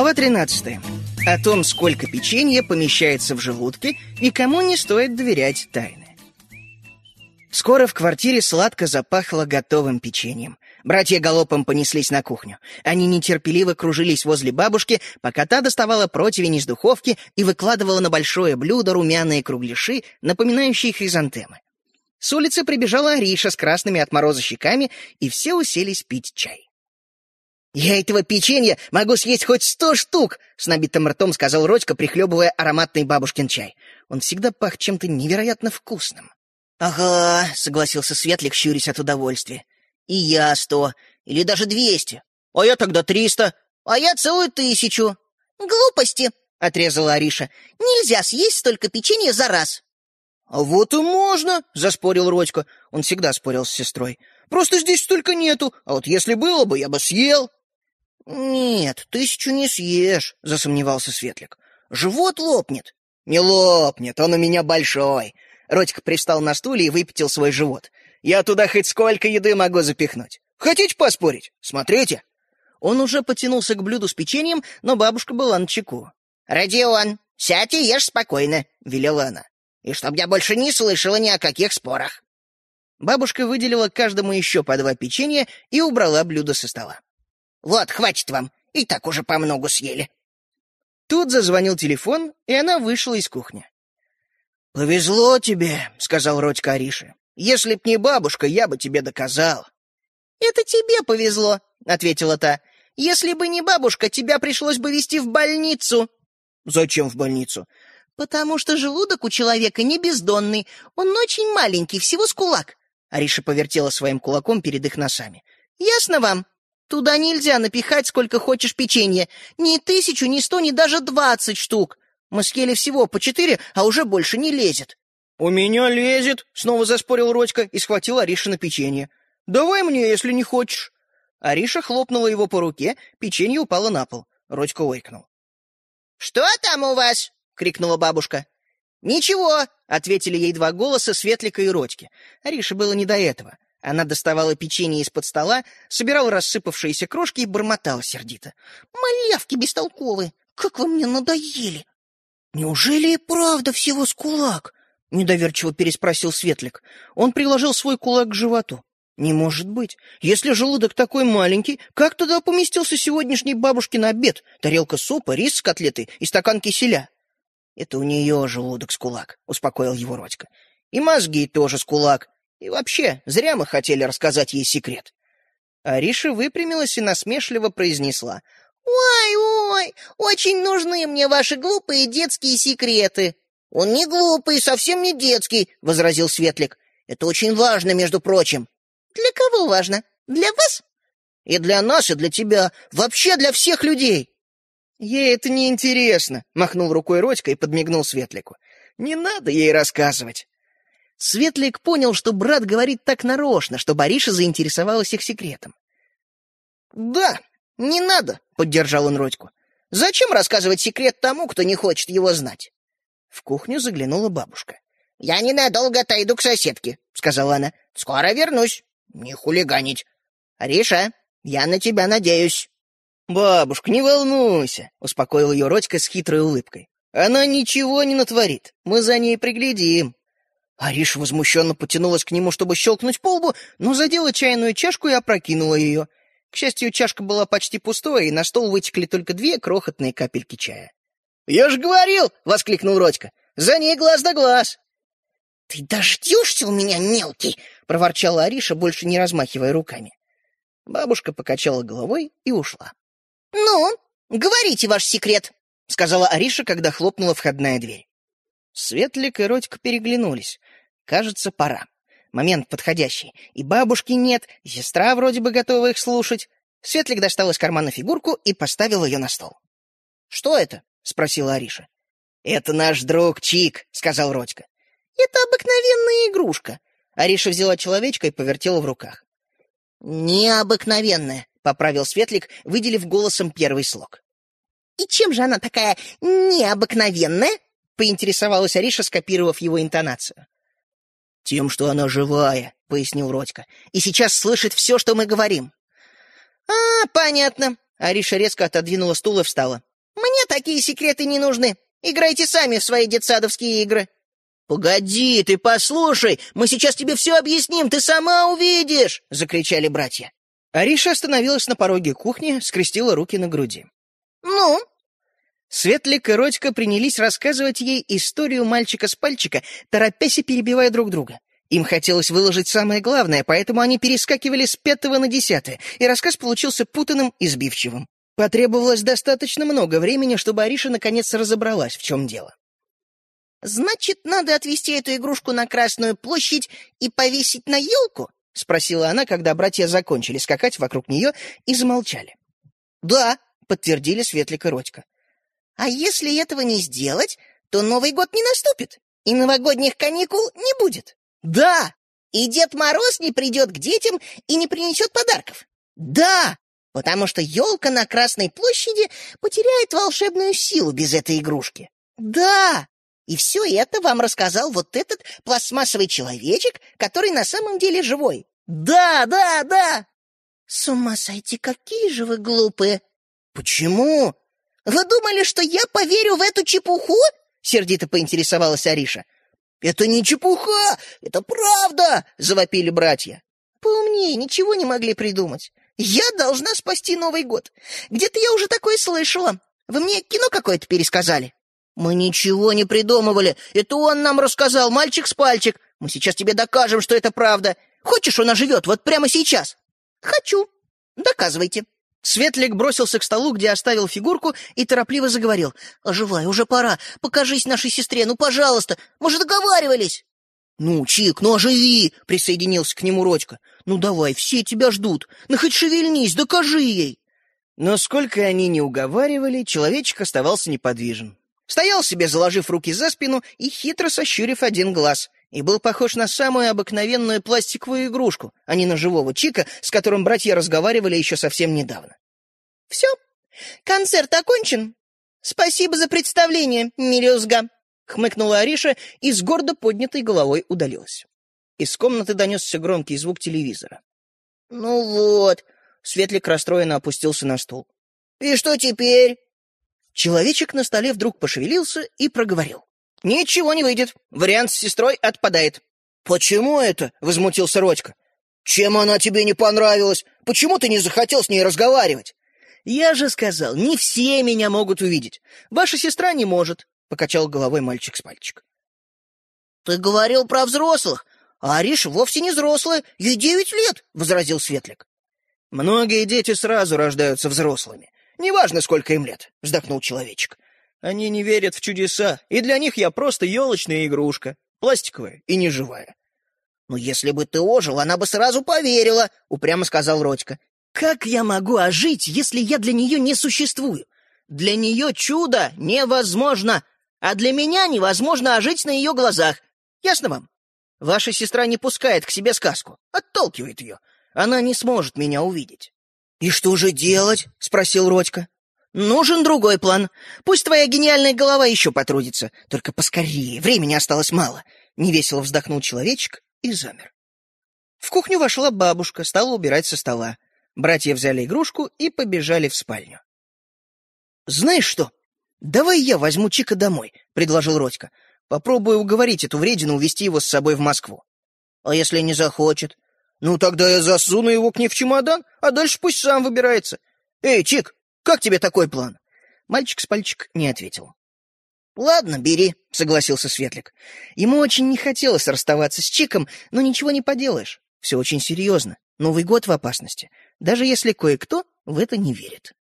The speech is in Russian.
Глава 13. О том, сколько печенья помещается в желудке и кому не стоит доверять тайны. Скоро в квартире сладко запахло готовым печеньем. Братья галопом понеслись на кухню. Они нетерпеливо кружились возле бабушки, пока та доставала противень из духовки и выкладывала на большое блюдо румяные кругляши, напоминающие хризантемы. С улицы прибежала Ариша с красными от мороза щеками, и все уселись пить чай. «Я этого печенья могу съесть хоть 100 штук!» — с набитым ртом сказал Родька, прихлебывая ароматный бабушкин чай. Он всегда пах чем-то невероятно вкусным. «Ага», — согласился Светлик, щурясь от удовольствия. «И я 100, или даже 200. А я тогда 300, а я целую 1000. «Глупости!» — отрезала Ариша. «Нельзя съесть столько печенья за раз!» «А вот и можно!» — заспорил Родька. Он всегда спорил с сестрой. «Просто здесь столько нету, а вот если было бы, я бы съел!» «Нет, 1000 не съешь», — засомневался Светлик. «Живот лопнет». «Не лопнет, он у меня большой». Родька привстал на стуле и выпятил свой живот. «Я туда хоть сколько еды могу запихнуть. Хотите поспорить? Смотрите». Он уже потянулся к блюду с печеньем, но бабушка была начеку. «Родион, сядь и ешь спокойно», — велела она. «И чтоб я больше не слышала ни о каких спорах». Бабушка выделила каждому еще по 2 печенья и убрала блюдо со стола. «Вот, хватит вам, и так уже по многу съели». Тут зазвонил телефон, и она вышла из кухни. «Повезло тебе», — сказал Родька Арише. «Если б не бабушка, я бы тебе доказал». «Это тебе повезло», — ответила та. «Если бы не бабушка, тебя пришлось бы везти в больницу». «Зачем в больницу?» «Потому что желудок у человека не бездонный, он очень маленький, всего с кулак». Ариша повертела своим кулаком перед их носами. «Ясно вам? Туда нельзя напихать сколько хочешь печенья. Ни 1000, ни 100, ни даже 20 штук. Мы съели всего по 4, а уже больше не лезет». «У меня лезет», — снова заспорил Родька и схватил Аришина печенье. «Давай мне, если не хочешь». Ариша хлопнула его по руке, печенье упало на пол. Родька ойкнул. «Что там у вас?» — крикнула бабушка. «Ничего», — ответили ей 2 голоса, Светлика и Родьки. Арише было не до этого. Она доставала печенье из-под стола, собирала рассыпавшиеся крошки и бормотала сердито. «Малявки бестолковые, как вы мне надоели!» «Неужели и правда всего с кулак?» — недоверчиво переспросил Светлик. Он приложил свой кулак к животу. «Не может быть. Если желудок такой маленький, как туда поместился сегодняшний бабушкин обед? Тарелка супа, рис с котлетой и стакан киселя?» «Это у нее желудок с кулак», — успокоил его Родька. «И мозги тоже с кулак. И вообще, зря мы хотели рассказать ей секрет». Ариша выпрямилась и насмешливо произнесла. «Ой, очень нужны мне ваши глупые детские секреты». «Он не глупый, совсем не детский», — возразил Светлик. «Это очень важно, между прочим». «Для кого важно? Для вас?» «И для нас, и для тебя. Вообще для всех людей». «Ей это не интересно», — махнул рукой Родька и подмигнул Светлику. «Не надо ей рассказывать». Светлик понял, что брат говорит так нарочно, чтобы Ариша заинтересовалась их секретом. «Да, не надо», — поддержал он Родьку. «Зачем рассказывать секрет тому, кто не хочет его знать?» В кухню заглянула бабушка. «Я ненадолго отойду к соседке», — сказала она. «Скоро вернусь. Не хулиганить. Ариша, я на тебя надеюсь». «Бабушка, не волнуйся», — успокоил ее Родька с хитрой улыбкой. «Она ничего не натворит. Мы за ней приглядим». Ариша возмущенно потянулась к нему, чтобы щелкнуть по лбу, но задела чайную чашку и опрокинула ее. К счастью, чашка была почти пустой, и на стол вытекли только 2 крохотные капельки чая. «Я ж говорил!» — воскликнул Родька. «За ней глаз да глаз!» «Ты дождешься у меня, мелкий!» — проворчала Ариша, больше не размахивая руками. Бабушка покачала головой и ушла. «Ну, говорите ваш секрет!» — сказала Ариша, когда хлопнула входная дверь. Светлик и Родька переглянулись. Кажется, пора. Момент подходящий. И бабушки нет, и сестра вроде бы готова их слушать. Светлик достал из кармана фигурку и поставил ее на стол. «Что это?» — спросила Ариша. «Это наш друг Чик», — сказал Родька. «Это обыкновенная игрушка». Ариша взяла человечка и повертела в руках. «Необыкновенная», — поправил Светлик, выделив голосом первый слог. «И чем же она такая необыкновенная?» — поинтересовалась Ариша, скопировав его интонацию. «Тем, что она живая», — пояснил Родька, — «и сейчас слышит все, что мы говорим». «А, понятно». Ариша резко отодвинула стул и встала. Мне такие секреты не нужны. Играйте сами в свои детсадовские игры. «Погоди, ты послушай, мы сейчас тебе все объясним, ты сама увидишь!» — закричали братья. Ариша остановилась на пороге кухни, скрестила руки на груди. «Ну?» Светлик и Родька принялись рассказывать ей историю мальчика с пальчика, торопясь и перебивая друг друга. Им хотелось выложить самое главное, поэтому они перескакивали с 5-го на 10-е, и рассказ получился путанным и сбивчивым. Потребовалось достаточно много времени, чтобы Ариша наконец разобралась, в чем дело. «Значит, надо отвезти эту игрушку на Красную площадь и повесить на елку?» — спросила она, когда братья закончили скакать вокруг нее и замолчали. «Да», — подтвердили Светлик и Родька. «А если этого не сделать, то Новый год не наступит, и новогодних каникул не будет?» «Да!» «И Дед Мороз не придет к детям и не принесет подарков?» «Да!» «Потому что елка на Красной площади потеряет волшебную силу без этой игрушки?» «Да!» «И все это вам рассказал вот этот пластмассовый человечек, который на самом деле живой?» «Да, да, да!» «С ума сойти, какие же вы глупые!» «Почему?» «Вы думали, что я поверю в эту чепуху?» — сердито поинтересовалась Ариша. «Это не чепуха, это правда!» — завопили братья. «Поумнее, ничего не могли придумать. Я должна спасти Новый год. Где-то я уже такое слышала. Вы мне кино какое-то пересказали?» «Мы ничего не придумывали. Это он нам рассказал, мальчик с пальчик. Мы сейчас тебе докажем, что это правда. Хочешь, он оживет вот прямо сейчас?» «Хочу. Доказывайте». Светлик бросился к столу, где оставил фигурку, и торопливо заговорил. «Оживай, уже пора. Покажись нашей сестре, ну, пожалуйста. Мы же договаривались». «Ну, Чик, ну оживи!» — присоединился к нему Родька. «Ну давай, все тебя ждут. Ну хоть шевельнись, докажи ей!» Но сколько они ни уговаривали, человечек оставался неподвижен. Стоял себе, заложив руки за спину и хитро сощурив один глаз, и был похож на самую обыкновенную пластиковую игрушку, а не на живого Чика, с которым братья разговаривали еще совсем недавно. «Все, концерт окончен. Спасибо за представление, мелюзга», — хмыкнула Ариша и с гордо поднятой головой удалилась. Из комнаты донесся громкий звук телевизора. «Ну вот», — Светлик расстроенно опустился на стул. «И что теперь?» Человечек на столе вдруг пошевелился и проговорил. «Ничего не выйдет. Вариант с сестрой отпадает». «Почему это?» — возмутился Родька. «Чем она тебе не понравилась? Почему ты не захотел с ней разговаривать?» «Я же сказал, не все меня могут увидеть. Ваша сестра не может», — покачал головой мальчик с пальчик. «Ты говорил про взрослых, а Ариша вовсе не взрослая, ей 9 лет», — возразил Светлик. «Многие дети сразу рождаются взрослыми. Неважно, сколько им лет», — вздохнул человечек. «Они не верят в чудеса, и для них я просто елочная игрушка, пластиковая и неживая». «Ну, если бы ты ожил, она бы сразу поверила», — упрямо сказал Родька. «Как я могу ожить, если я для нее не существую? Для нее чудо невозможно, а для меня невозможно ожить на ее глазах. Ясно вам? Ваша сестра не пускает к себе сказку, отталкивает ее. Она не сможет меня увидеть». «И что же делать?» — спросил Родька. «Нужен другой план. Пусть твоя гениальная голова еще потрудится. Только поскорее, времени осталось мало». Невесело вздохнул человечек и замер. В кухню вошла бабушка, стала убирать со стола. Братья взяли игрушку и побежали в спальню. «Знаешь что? Давай я возьму Чика домой», — предложил Родька. «Попробую уговорить эту вредину увезти его с собой в Москву». «А если не захочет?» «Ну, тогда я засуну его к ней в чемодан, а дальше пусть сам выбирается. Эй, Чик, как тебе такой план?» Мальчик с пальчик не ответил. «Ладно, бери», — согласился Светлик. Ему очень не хотелось расставаться с Чиком, но ничего не поделаешь. Все очень серьезно. Новый год в опасности, даже если кое-кто в это не верит.